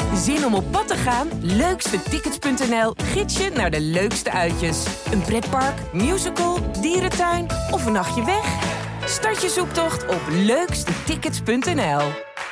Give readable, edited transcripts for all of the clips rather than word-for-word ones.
Zin om op pad te gaan? Leukstetickets.nl gids je naar de leukste uitjes. Een pretpark, musical, dierentuin of een nachtje weg? Start je zoektocht op leukstetickets.nl.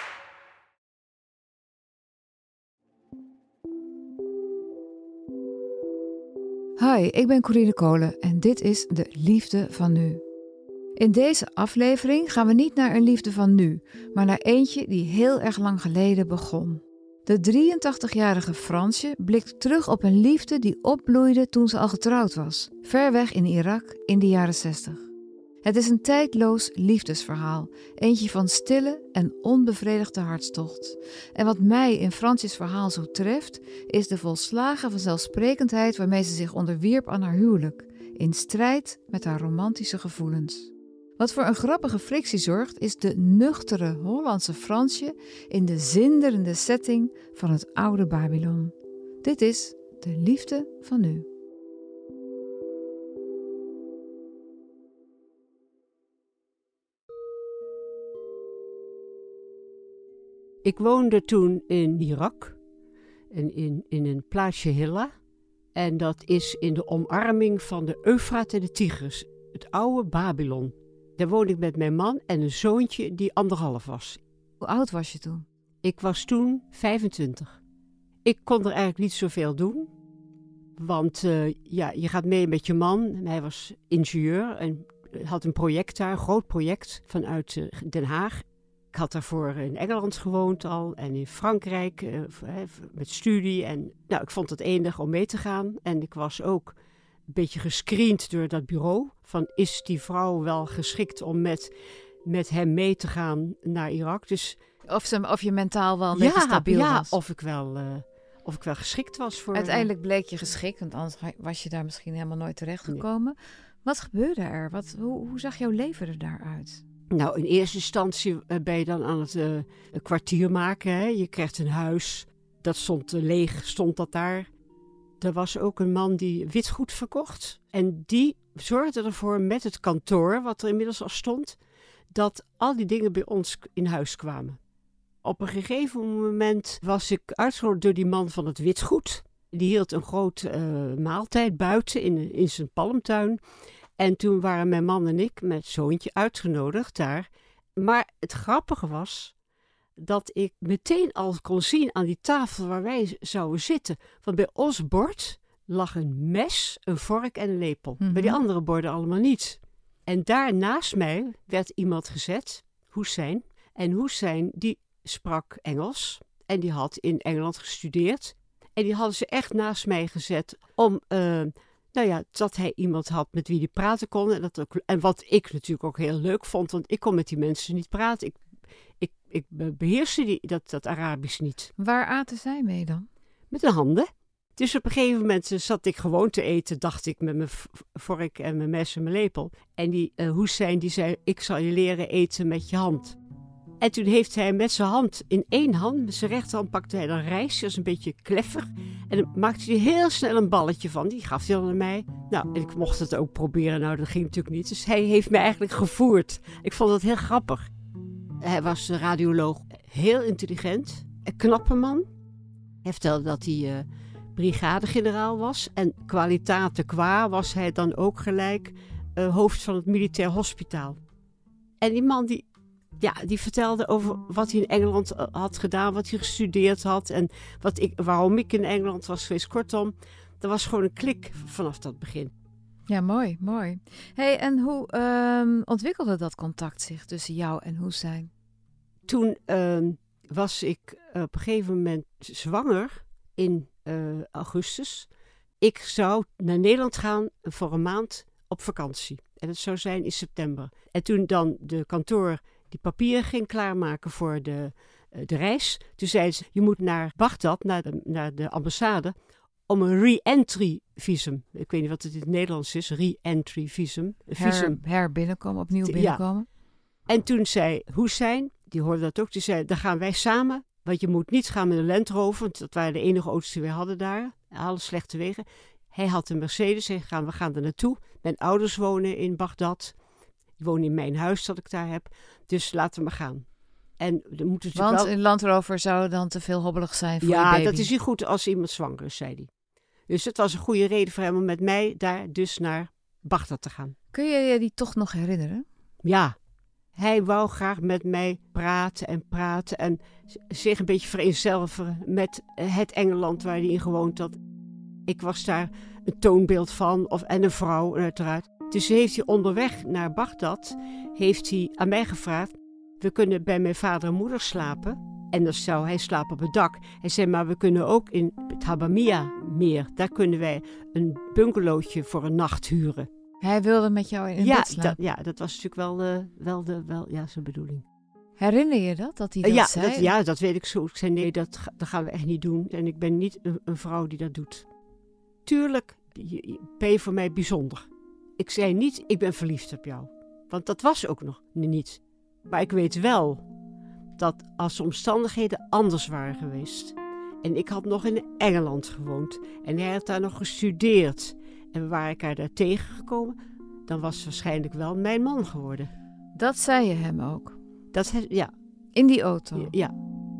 Hi, ik ben Corine Kolen en dit is De Liefde van Nu. In deze aflevering gaan we niet naar een liefde van nu, maar naar eentje die heel erg lang geleden begon. De 83-jarige Fransje blikt terug op een liefde die opbloeide toen ze al getrouwd was, ver weg in Irak in de jaren 60. Het is een tijdloos liefdesverhaal, eentje van stille en onbevredigde hartstocht. En wat mij in Fransjes verhaal zo treft, is de volslagen vanzelfsprekendheid waarmee ze zich onderwierp aan haar huwelijk, in strijd met haar romantische gevoelens. Wat voor een grappige frictie zorgt, is de nuchtere Hollandse Fransje in de zinderende setting van het oude Babylon. Dit is De Liefde van Nu. Ik woonde toen in Irak, in een plaatsje Hilla. En dat is in de omarming van de Eufraat en de Tigris, het oude Babylon. Daar woonde ik met mijn man en een zoontje die 1,5 was. Hoe oud was je toen? Ik was toen 25. Ik kon er eigenlijk niet zoveel doen. Want je gaat mee met je man. Hij was ingenieur en had een project daar, een groot project vanuit Den Haag. Ik had daarvoor in Engeland gewoond al en in Frankrijk met studie. En ik vond het enig om mee te gaan. En ik was ook een beetje gescreend door dat bureau. Van is die vrouw wel geschikt om met hem mee te gaan naar Irak? Dus, of je mentaal wel een beetje stabiel was. Ja, of ik wel geschikt was voor... Uiteindelijk bleek je geschikt, want anders was je daar misschien helemaal nooit terechtgekomen. Nee. Wat gebeurde er? Hoe zag jouw leven er daaruit? Nou, in eerste instantie ben je dan aan het een kwartier maken. Hè? Je krijgt een huis, dat stond leeg, stond dat daar. Er was ook een man die witgoed verkocht. En die zorgde ervoor met het kantoor, wat er inmiddels al stond, dat al die dingen bij ons in huis kwamen. Op een gegeven moment was ik uitgenodigd door die man van het witgoed. Die hield een grote maaltijd buiten in zijn palmtuin. En toen waren mijn man en ik met zoontje uitgenodigd daar. Maar het grappige was dat ik meteen al kon zien aan die tafel waar wij zouden zitten. Want bij ons bord lag een mes, een vork en een lepel. Mm-hmm. Bij die andere borden allemaal niet. En daar naast mij werd iemand gezet, Hussein. En Hussein die sprak Engels en die had in Engeland gestudeerd. En die hadden ze echt naast mij gezet om... dat hij iemand had met wie hij praten kon. En wat ik natuurlijk ook heel leuk vond, want ik kon met die mensen niet praten. Ik beheerste dat Arabisch niet. Waar aten zij mee dan? Met de handen. Dus op een gegeven moment zat ik gewoon te eten, dacht ik, met mijn vork en mijn mes en mijn lepel. En die Hussein die zei, ik zal je leren eten met je hand. En toen heeft hij met zijn hand, in één hand, met zijn rechterhand pakte hij dan rijst, dat is een beetje kleffig. En dan maakte hij heel snel een balletje van, die gaf hij dan aan mij. Nou, en ik mocht het ook proberen, dat ging natuurlijk niet. Dus hij heeft mij eigenlijk gevoerd. Ik vond het heel grappig. Hij was radioloog, heel intelligent, een knappe man. Hij vertelde dat hij brigadegeneraal was. En kwalitaten qua was hij dan ook gelijk hoofd van het militair hospitaal. En die man die vertelde over wat hij in Engeland had gedaan, wat hij gestudeerd had en waarom ik in Engeland was geweest. Kortom, er was gewoon een klik vanaf dat begin. Ja, mooi, mooi. Hey, en hoe ontwikkelde dat contact zich tussen jou en Hussein? Toen was ik op een gegeven moment zwanger in augustus. Ik zou naar Nederland gaan voor een maand op vakantie. En dat zou zijn in september. En toen dan de kantoor die papieren ging klaarmaken voor de reis. Toen zei ze, je moet naar Bagdad, naar de ambassade, om een re-entry visum. Ik weet niet wat het in het Nederlands is, re-entry visum. Binnenkomen, opnieuw binnenkomen. Ja. En toen zei Hussein, die hoorde dat ook, die zei, dan gaan wij samen, want je moet niet gaan met een Land Rover, want dat waren de enige auto's die we hadden daar, alle slechte wegen. Hij had een Mercedes en we gaan er naartoe. Mijn ouders wonen in Bagdad. Die wonen in mijn huis dat ik daar heb. Dus laten we maar gaan. En dan moet het Want wel... een Land Rover zou dan te veel hobbelig zijn voor je baby. Ja, dat is niet goed als iemand zwanger is, zei hij. Dus het was een goede reden voor hem om met mij daar dus naar Bagdad te gaan. Kun je je die toch nog herinneren? Ja, hij wou graag met mij praten en zich een beetje vereenzelvigen met het Engeland waar hij in gewoond had. Ik was daar een toonbeeld van, en een vrouw uiteraard. Dus heeft hij onderweg naar Bagdad, heeft hij aan mij gevraagd, we kunnen bij mijn vader en moeder slapen. En dan zou hij slapen op het dak. Hij zei, maar we kunnen ook in het Habamia-meer, daar kunnen wij een bungalowtje voor een nacht huren. Hij wilde met jou in bed slapen. Dat was natuurlijk wel zijn bedoeling. Herinner je dat hij dat zei? Dat weet ik zo. Ik zei, nee, dat gaan we echt niet doen. En ik ben niet een vrouw die dat doet. Tuurlijk ben je voor mij bijzonder. Ik zei niet, ik ben verliefd op jou. Want dat was ook nog niet. Maar ik weet wel dat als de omstandigheden anders waren geweest. En ik had nog in Engeland gewoond. En hij had daar nog gestudeerd. En we waren elkaar daar tegengekomen. Dan was het waarschijnlijk wel mijn man geworden. Dat zei je hem ook? Ja. In die auto? Ja.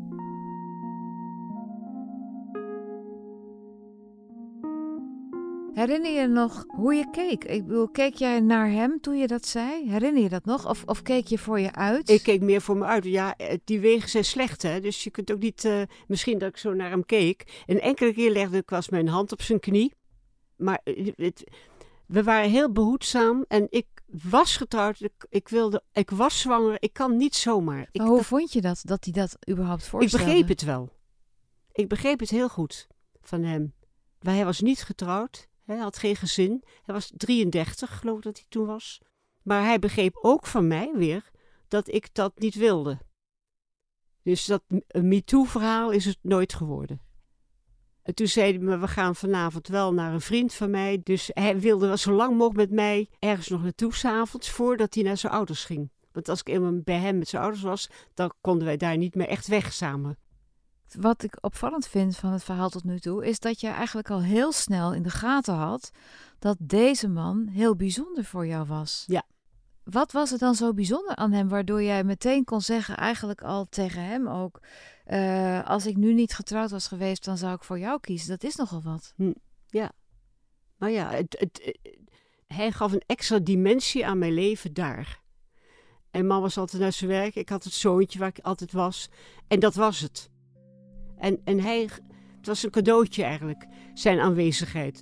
Herinner je nog hoe je keek? Ik bedoel, keek jij naar hem toen je dat zei? Herinner je dat nog? Of keek je voor je uit? Ik keek meer voor me uit. Ja, die wegen zijn slecht, hè. Dus je kunt ook niet... misschien dat ik zo naar hem keek. Een enkele keer legde ik wel eens mijn hand op zijn knie. Maar we waren heel behoedzaam. En ik was getrouwd. Ik was zwanger. Ik kan niet zomaar. Hoe vond je dat hij dat überhaupt voorstelde? Ik begreep het wel. Ik begreep het heel goed van hem. Maar hij was niet getrouwd. Hij had geen gezin. Hij was 33, geloof ik dat hij toen was. Maar hij begreep ook van mij weer dat ik dat niet wilde. Dus dat MeToo-verhaal is het nooit geworden. En toen zei hij me, we gaan vanavond wel naar een vriend van mij. Dus hij wilde wel zo lang mogelijk met mij ergens nog naartoe 's avonds voordat hij naar zijn ouders ging. Want als ik eenmaal bij hem met zijn ouders was, dan konden wij daar niet meer echt weg samen. Wat ik opvallend vind van het verhaal tot nu toe, is dat je eigenlijk al heel snel in de gaten had dat deze man heel bijzonder voor jou was. Ja. Wat was er dan zo bijzonder aan hem, waardoor jij meteen kon zeggen, eigenlijk al tegen hem ook, als ik nu niet getrouwd was geweest, dan zou ik voor jou kiezen. Dat is nogal wat. Ja. Maar ja, hij gaf een extra dimensie aan mijn leven daar. En man was altijd naar zijn werk. Ik had het zoontje waar ik altijd was. En dat was het. En het was een cadeautje eigenlijk, zijn aanwezigheid.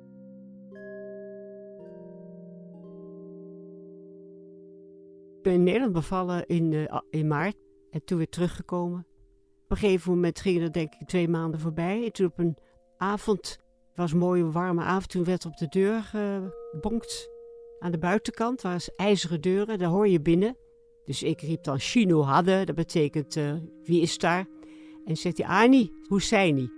Ik ben in Nederland bevallen in maart en toen weer teruggekomen. Op een gegeven moment gingen er denk ik 2 maanden voorbij. En toen op een avond, het was een mooie warme avond, toen werd op de deur gebonkt. Aan de buitenkant waren ijzeren deuren, daar hoor je binnen. Dus ik riep dan Chino hadden, dat betekent wie is daar? En zegt hij, Ani, hoe zijn die?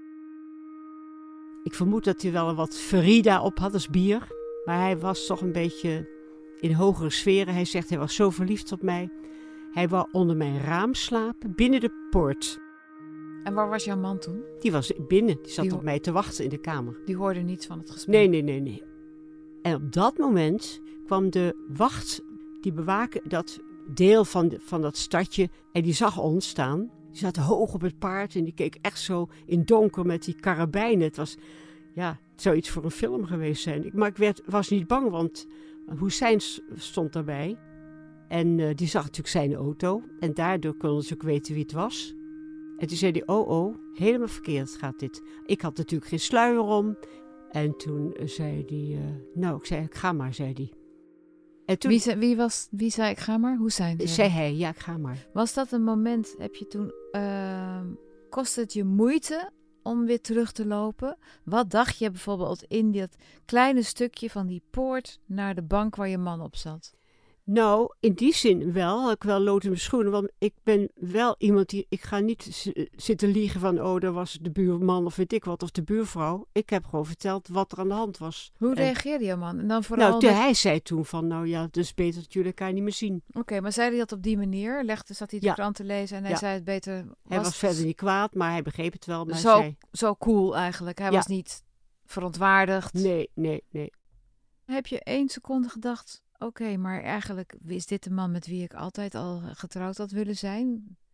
Ik vermoed dat hij wel wat Farida op had als bier. Maar hij was toch een beetje in hogere sferen. Hij zegt, hij was zo verliefd op mij. Hij wou onder mijn raam slapen, binnen de poort. En waar was jouw man toen? Die was binnen, die zat op mij te wachten in de kamer. Die hoorde niets van het gesprek? Nee. En op dat moment kwam de wacht, die bewaken dat deel van dat stadje. En die zag ons staan. Die zat hoog op het paard en die keek echt zo in donker met die karabijnen. Het was, het zou iets voor een film geweest zijn. Maar ik was niet bang, want Hussein stond daarbij. En die zag natuurlijk zijn auto. En daardoor konden ze ook weten wie het was. En toen zei hij, helemaal verkeerd gaat dit. Ik had natuurlijk geen sluier om. En toen zei hij, ik zei, ik ga maar, zei hij. En toen, wie zei ik ga maar? Hussein? Zei hij, ja, ik ga maar. Was dat een moment, heb je toen, kostte het je moeite om weer terug te lopen? Wat dacht je bijvoorbeeld in dat kleine stukje van die poort naar de bank waar je man op zat? Nou, in die zin wel. Had ik wel lood in mijn schoenen. Want ik ben wel iemand ik ga niet zitten liegen van, dat was de buurman of weet ik wat, of de buurvrouw. Ik heb gewoon verteld wat er aan de hand was. Hoe reageerde jouw man? En dan vooral hij zei toen van, dus beter dat jullie elkaar niet meer zien. Oké, maar zei hij dat op die manier? Zat hij de krant te lezen en hij zei het beter? Hij was verder niet kwaad, maar hij begreep het wel. Maar zo cool eigenlijk. Hij was niet verontwaardigd. Nee. Heb je 1 seconde gedacht, oké, maar eigenlijk is dit de man met wie ik altijd al getrouwd had willen zijn?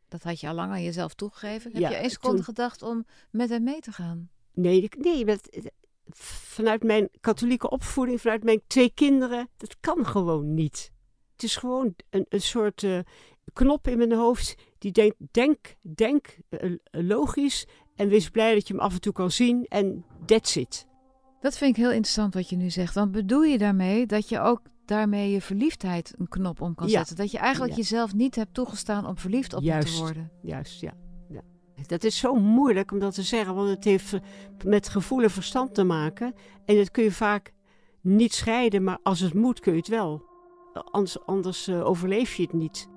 Dat had je al lang aan jezelf toegegeven. Heb Ja, je 1 seconde toen- gedacht om met hem mee te gaan? Nee, vanuit mijn katholieke opvoeding, vanuit mijn 2 kinderen, dat kan gewoon niet. Het is gewoon een soort knop in mijn hoofd die denkt, denk logisch en wees blij dat je hem af en toe kan zien en that's it. Dat vind ik heel interessant wat je nu zegt. Want bedoel je daarmee dat je ook daarmee je verliefdheid een knop om kan Ja. zetten? Dat je eigenlijk Ja. jezelf niet hebt toegestaan om verliefd op hem te Juist. worden? Juist, ja. Dat is zo moeilijk om dat te zeggen, want het heeft met gevoel en verstand te maken. En dat kun je vaak niet scheiden, maar als het moet kun je het wel. Anders overleef je het niet.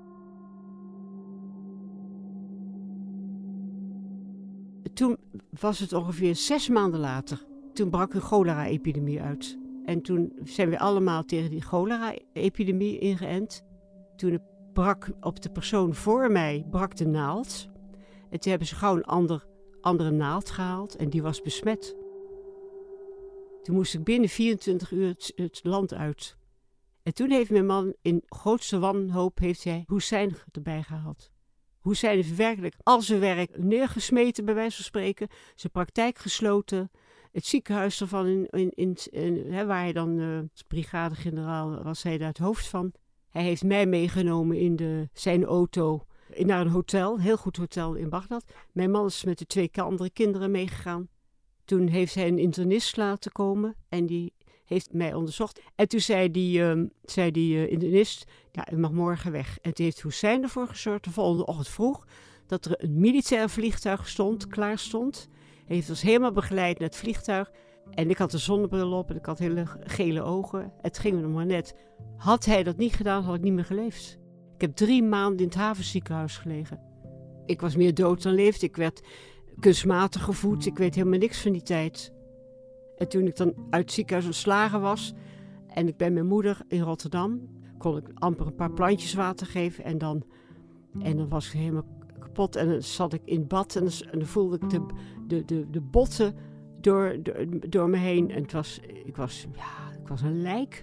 Toen was het ongeveer 6 maanden later. Toen brak een cholera-epidemie uit. En toen zijn we allemaal tegen die cholera-epidemie ingeënt. Toen brak op de persoon voor mij brak de naald. En toen hebben ze gauw een andere naald gehaald en die was besmet. Toen moest ik binnen 24 uur het land uit. En toen heeft mijn man in grootste wanhoop Hoesijn erbij gehaald. Hoesijn heeft werkelijk al zijn werk neergesmeten, bij wijze van spreken. Zijn praktijk gesloten. Het ziekenhuis ervan, waar hij dan als brigadegeneraal was hij daar het hoofd van. Hij heeft mij meegenomen in zijn auto naar een hotel, een heel goed hotel in Bagdad. Mijn man is met de 2 andere kinderen meegegaan. Toen heeft hij een internist laten komen en die heeft mij onderzocht. En toen zei die internist, ja, u mag morgen weg. En toen heeft Hoesijn ervoor gezorgd, de volgende ochtend vroeg, dat er een militair vliegtuig klaar stond. Hij heeft ons helemaal begeleid naar het vliegtuig. En ik had een zonnebril op en ik had hele gele ogen. Het ging me nog maar net. Had hij dat niet gedaan, had ik niet meer geleefd. Ik heb 3 maanden in het havenziekenhuis gelegen. Ik was meer dood dan leefd. Ik werd kunstmatig gevoed. Ik weet helemaal niks van die tijd. En toen ik dan uit het ziekenhuis ontslagen was en ik bij mijn moeder in Rotterdam, kon ik amper een paar plantjes water geven en dan was ik helemaal kapot. En dan zat ik in bad en dan voelde ik de botten door me heen. En ik was een lijk.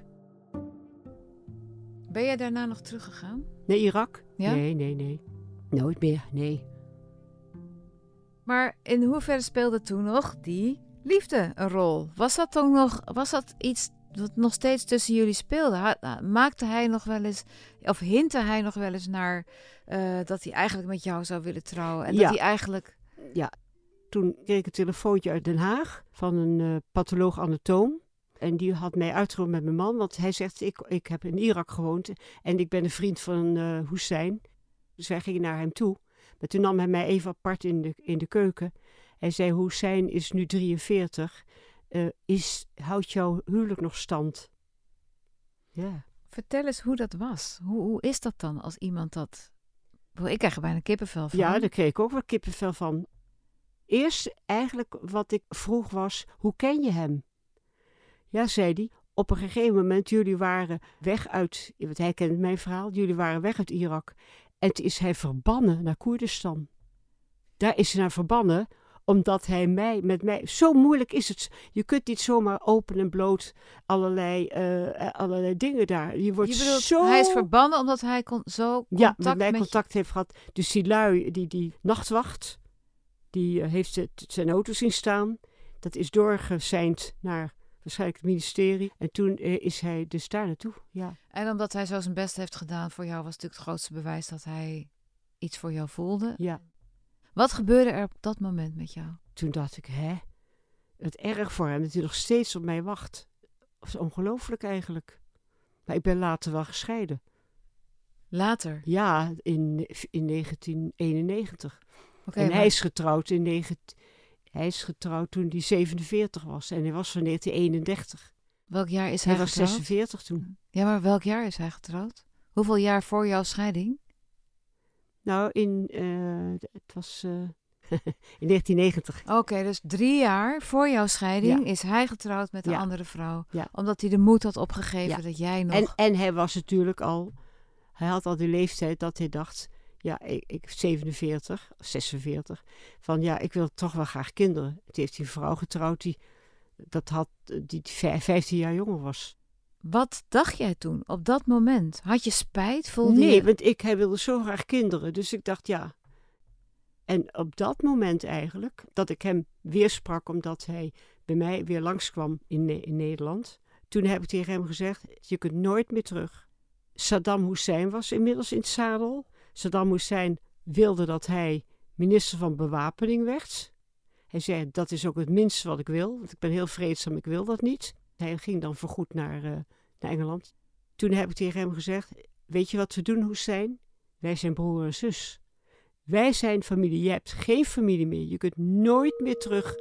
Ben jij daarna nog teruggegaan? Naar Irak? Ja? Nee. Nooit meer, nee. Maar in hoeverre speelde toen nog die liefde een rol? Was dat iets wat nog steeds tussen jullie speelde? Maakte hij nog wel eens, of hintte hij nog wel eens naar dat hij eigenlijk met jou zou willen trouwen? En Ja. dat hij eigenlijk... Ja, toen kreeg ik een telefoontje uit Den Haag van een patholoog-anatoom. En die had mij uitgeroepen met mijn man, want hij zegt, ik heb in Irak gewoond en ik ben een vriend van Hoesijn. Dus wij gingen naar hem toe. Maar toen nam hij mij even apart in de keuken. Hij zei, Hoesijn is nu 43. Houdt jouw huwelijk nog stand? Ja. Vertel eens hoe dat was. Hoe is dat dan als iemand dat... Ik krijg er bijna kippenvel van. Ja, daar kreeg ik ook wel kippenvel van. Eerst eigenlijk wat ik vroeg was, hoe ken je hem? Ja, zei hij, op een gegeven moment, jullie waren weg uit... Want hij kent mijn verhaal. Jullie waren weg uit Irak. En toen is hij verbannen naar Koerdistan. Daar is hij naar verbannen, omdat hij met mij... Zo moeilijk is het. Je kunt niet zomaar open en bloot allerlei dingen daar. Je bedoelt, hij is verbannen omdat hij met mij contact heeft gehad. Dus die lui, die nachtwacht, die heeft zijn auto zien staan. Dat is doorgeseind naar waarschijnlijk het ministerie. En toen is hij dus daar naartoe, ja. En omdat hij zo zijn best heeft gedaan voor jou, was natuurlijk het grootste bewijs dat hij iets voor jou voelde. Ja. Wat gebeurde er op dat moment met jou? Toen dacht ik, het erg voor hem dat hij nog steeds op mij wacht. Dat is ongelooflijk eigenlijk. Maar ik ben later wel gescheiden. Later? Ja, in 1991. Okay, en maar... hij is getrouwd toen hij 47 was. En hij was van 1931. Welk jaar is hij getrouwd? Hij was 46 toen. Ja, maar welk jaar is hij getrouwd? Hoeveel jaar voor jouw scheiding? Nou, het was in 1990. Oké, dus 3 jaar voor jouw scheiding is hij getrouwd met een andere vrouw. Ja. Omdat hij de moed had opgegeven dat jij nog... En hij was natuurlijk hij had al die leeftijd dat hij dacht, ja, ik 47, 46, van ja, ik wil toch wel graag kinderen. Het heeft een vrouw getrouwd die 15 jaar jonger was. Wat dacht jij toen op dat moment? Had je spijt? Nee, want hij wilde zo graag kinderen. Dus ik dacht, ja, En op dat moment eigenlijk, dat ik hem weer sprak omdat hij bij mij weer langskwam in Nederland. Toen heb ik tegen hem gezegd, je kunt nooit meer terug. Saddam Hussein was inmiddels in het zadel. Saddam Hussein wilde dat hij minister van Bewapening werd. Hij zei, dat is ook het minste wat ik wil. Want ik ben heel vreedzaam, ik wil dat niet. Hij ging dan voorgoed naar Engeland. Toen heb ik tegen hem gezegd, weet je wat we doen, Hussein? Wij zijn broer en zus. Wij zijn familie, je hebt geen familie meer. Je kunt nooit meer terug.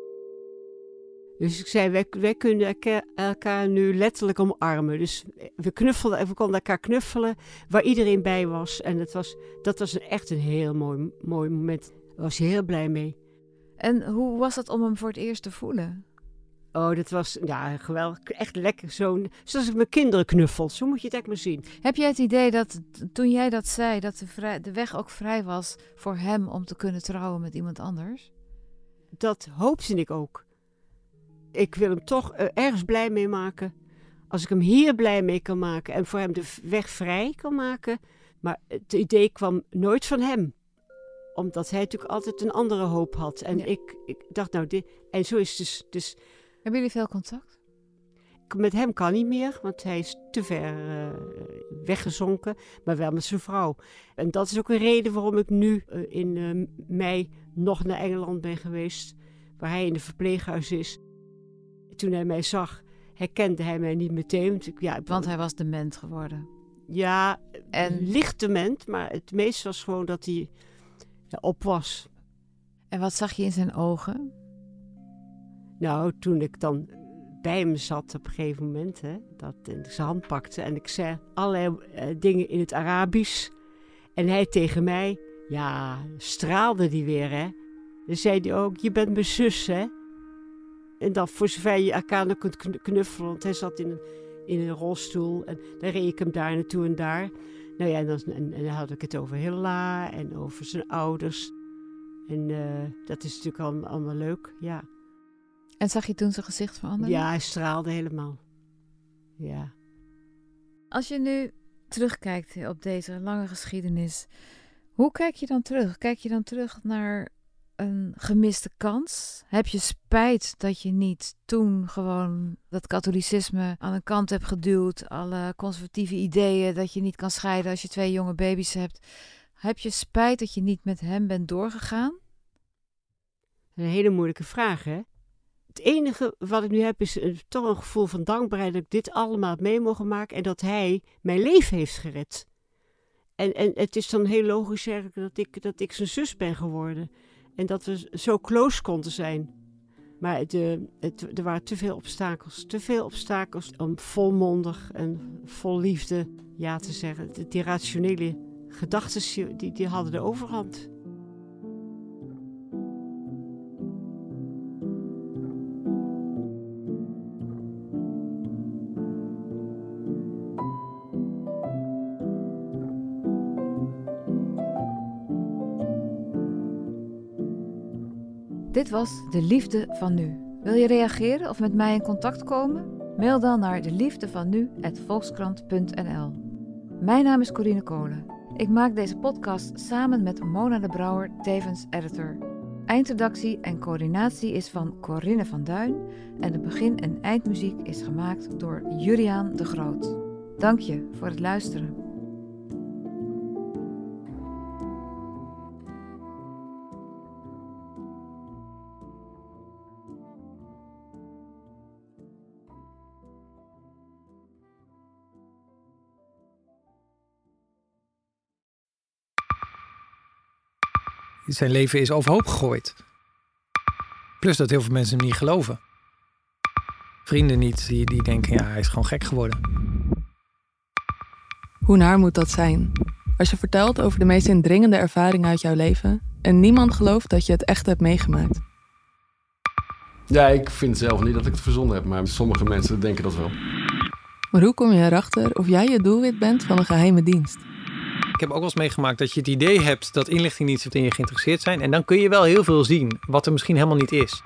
Dus ik zei, wij kunnen elkaar nu letterlijk omarmen. Dus we konden elkaar knuffelen, waar iedereen bij was. En dat was echt een heel mooi moment. Daar was hij heel blij mee. En hoe was het om hem voor het eerst te voelen? Oh, dat was geweldig. Echt lekker. Zoals ik mijn kinderen knuffel. Zo moet je het echt maar zien. Heb jij het idee dat toen jij dat zei, dat de weg ook vrij was voor hem om te kunnen trouwen met iemand anders? Dat hoopte ik ook. Ik wil hem toch ergens blij mee maken. Als ik hem hier blij mee kan maken en voor hem de weg vrij kan maken. Maar het idee kwam nooit van hem. Omdat hij natuurlijk altijd een andere hoop had. En ik dacht, en zo is het dus. Hebben jullie veel contact? Met hem kan niet meer, want hij is te ver weggezonken. Maar wel met zijn vrouw. En dat is ook een reden waarom ik nu in mei nog naar Engeland ben geweest. Waar hij in een verpleeghuis is. Toen hij mij zag, herkende hij mij niet meteen. Want hij was dement geworden. Ja, licht dement. Maar het meeste was gewoon dat hij op was. En wat zag je in zijn ogen? Nou, toen ik dan bij hem zat op een gegeven moment, dat ik zijn hand pakte en ik zei allerlei dingen in het Arabisch. En hij tegen mij, straalde die weer, hè. Dan zei hij ook, je bent mijn zus, hè. En dan voor zover je elkaar nog kunt knuffelen, want hij zat in een rolstoel en dan reed ik hem daar naartoe en daar. Nou ja, en dan had ik het over Hilla en over zijn ouders. En dat is natuurlijk allemaal leuk, ja. En zag je toen zijn gezicht veranderen? Ja, hij straalde helemaal. Ja. Als je nu terugkijkt op deze lange geschiedenis, hoe kijk je dan terug? Kijk je dan terug naar een gemiste kans? Heb je spijt dat je niet toen gewoon dat katholicisme aan de kant hebt geduwd, alle conservatieve ideeën, dat je niet kan scheiden als je 2 jonge baby's hebt? Heb je spijt dat je niet met hem bent doorgegaan? Een hele moeilijke vraag, hè? Het enige wat ik nu heb is toch een gevoel van dankbaarheid dat ik dit allemaal heb mee mogen maken en dat hij mijn leven heeft gered. En het is dan heel logisch eigenlijk dat ik zijn zus ben geworden. En dat we zo close konden zijn. Maar er waren te veel obstakels. Te veel obstakels om volmondig en vol liefde ja te zeggen. Die rationele gedachten die hadden de overhand. Dit was De Liefde van Nu. Wil je reageren of met mij in contact komen? Mail dan naar deliefdevanu@volkskrant.nl. Mijn naam is Corine Kolen. Ik maak deze podcast samen met Mona de Brouwer, tevens editor. Eindredactie en coördinatie is van Corinne van Duin en de begin- en eindmuziek is gemaakt door Juriaan de Groot. Dank je voor het luisteren. Zijn leven is overhoop gegooid. Plus dat heel veel mensen hem niet geloven. Vrienden niet, die denken, hij is gewoon gek geworden. Hoe naar moet dat zijn? Als je vertelt over de meest indringende ervaringen uit jouw leven en niemand gelooft dat je het echt hebt meegemaakt. Ja, ik vind zelf niet dat ik het verzonnen heb, maar sommige mensen denken dat wel. Maar hoe kom je erachter of jij het doelwit bent van een geheime dienst? Ik heb ook wel eens meegemaakt dat je het idee hebt dat inlichtingdiensten in je geïnteresseerd zijn. En dan kun je wel heel veel zien, wat er misschien helemaal niet is.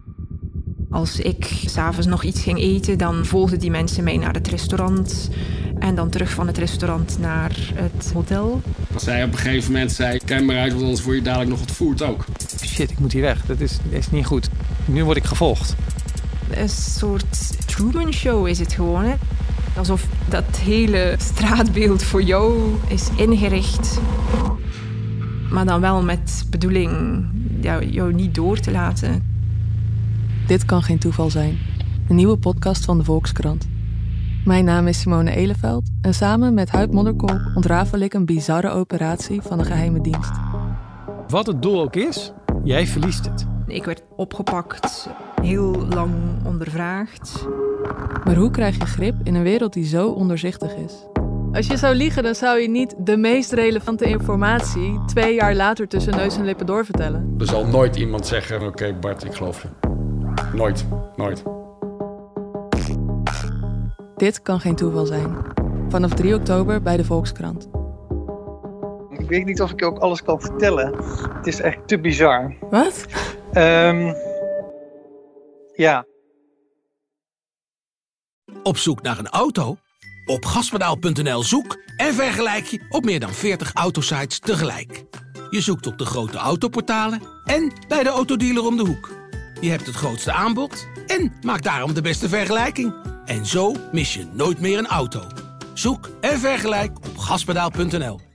Als ik 's avonds nog iets ging eten, dan volgden die mensen mee naar het restaurant. En dan terug van het restaurant naar het hotel. Als zij op een gegeven moment zei, kijk maar uit, want anders word je dadelijk nog ontvoerd ook. Shit, ik moet hier weg. Dat is niet goed. Nu word ik gevolgd. Een soort Truman Show is het gewoon. Hè? Alsof dat hele straatbeeld voor jou is ingericht. Maar dan wel met bedoeling jou niet door te laten. Dit kan geen toeval zijn. Een nieuwe podcast van de Volkskrant. Mijn naam is Simone Eleveld en samen met Huib Modderkolk ontrafel ik een bizarre operatie van de geheime dienst. Wat het doel ook is, jij verliest het. Ik werd opgepakt, heel lang ondervraagd. Maar hoe krijg je grip in een wereld die zo ondoorzichtig is? Als je zou liegen, dan zou je niet de meest relevante informatie 2 jaar later tussen neus en lippen doorvertellen. Er zal nooit iemand zeggen, oké, Bart, ik geloof je. Nooit. Dit kan geen toeval zijn. Vanaf 3 oktober bij de Volkskrant. Ik weet niet of ik ook alles kan vertellen. Het is echt te bizar. Wat? Ja. Op zoek naar een auto? Op gaspedaal.nl zoek en vergelijk je op meer dan 40 autosites tegelijk. Je zoekt op de grote autoportalen en bij de autodealer om de hoek. Je hebt het grootste aanbod en maakt daarom de beste vergelijking. En zo mis je nooit meer een auto. Zoek en vergelijk op gaspedaal.nl.